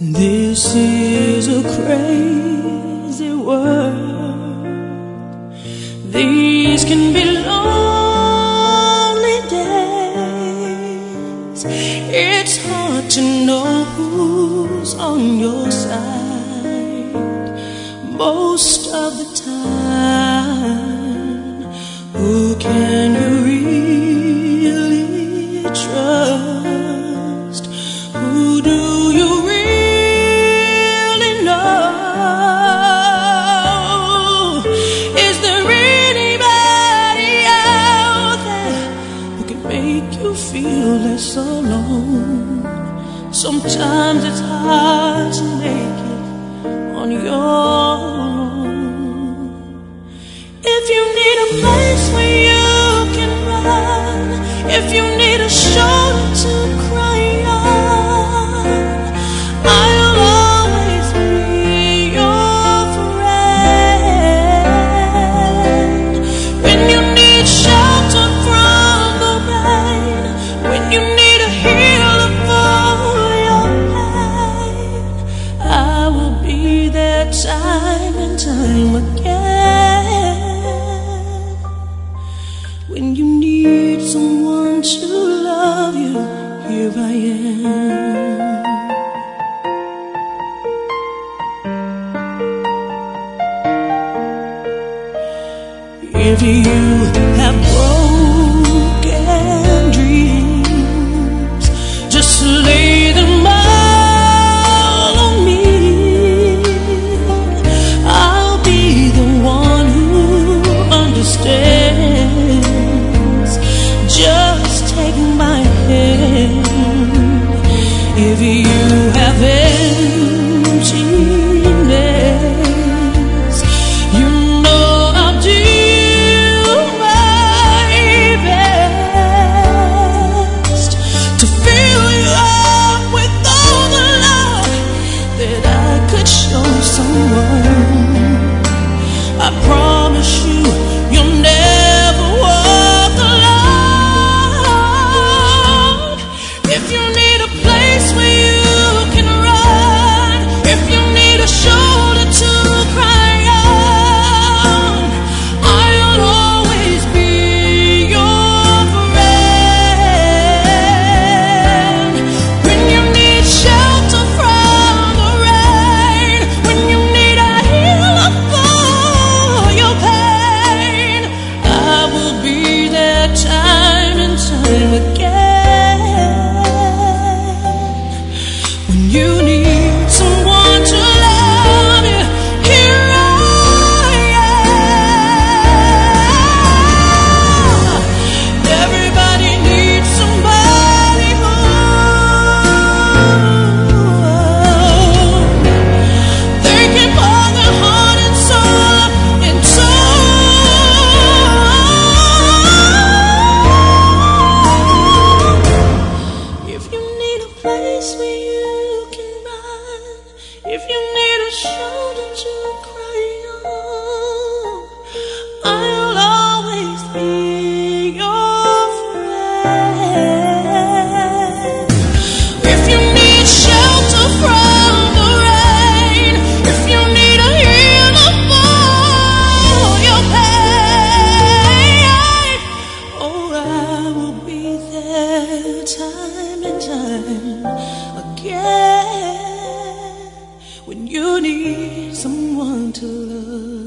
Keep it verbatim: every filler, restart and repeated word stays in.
This is a crazy world. These can be lonely days. It's hard to know who's on your side most of the time. Who can you really trust? Who do you really know? Is there anybody out there who can make you feel less alone? Sometimes it's hard to make it on your own. If you need a place where you can run, if you need a shoulder to cry on, I'll always be your friend. When you need shelter from the rain, when you need a healer for your pain, I will be there time and time again. When you need someone to love you, here I am. If you have broken dreams, just lay them all on me. I'll be the one who understands. Just take my hand. If you have emptiness, you know I'll do my best to fill you up with all the love that I could show someone. I promise you, you'll never walk alone. If you need a place where you can run, if you need a shoulder to cry on, I'll always be your friend. When you need shelter from the rain, when you need a healer for your pain, I will be there time and time again. When you need someone to love you, here I am. Everybody needs somebody who they can pour their heart and soul into. If you need a place where you can run, if you need a shoulder to cry on, I'll always be your friend. If you need shelter from the rain, if you need a healer for your pain, oh, I will be there time and time again. When you need someone to love.